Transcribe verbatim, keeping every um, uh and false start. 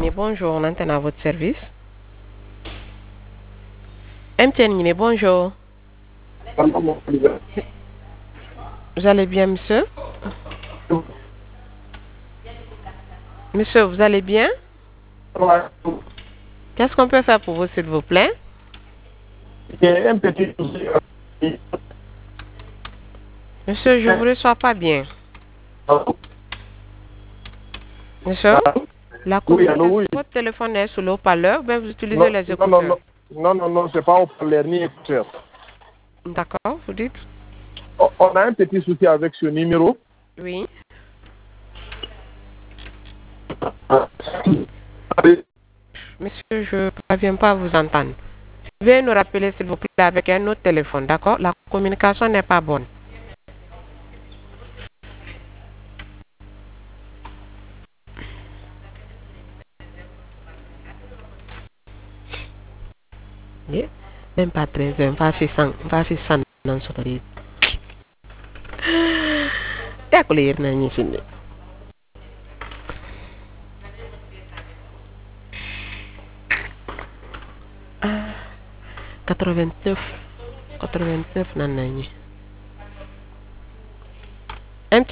Mais bonjour, on entend à votre service. M T N, bonjour. Vous allez bien, monsieur? Monsieur, vous allez bien? Qu'est-ce qu'on peut faire pour vous, s'il vous plaît? J'ai un petit souci. Monsieur, je ne vous reçois pas bien. Monsieur, la Oui, allô, communication, oui. votre téléphone est sur le haut-parleur, bien vous utilisez Non, les non, écouteurs. non, non, non, non, non, c'est pas au parleur ni écouteur. D'accord, vous dites? On on a un petit souci avec ce numéro. Oui. Monsieur, je ne parviens pas à vous entendre. Veuillez nous rappeler, s'il vous plaît, avec un autre téléphone, d'accord? La communication n'est pas bonne. Yeah. Même pas treize heures, va faire ça, va faire ça dans ce cas. Ya ko leer na ñi fi ne. quatre-vingt-neuf quatre-vingt-neuf nan nañu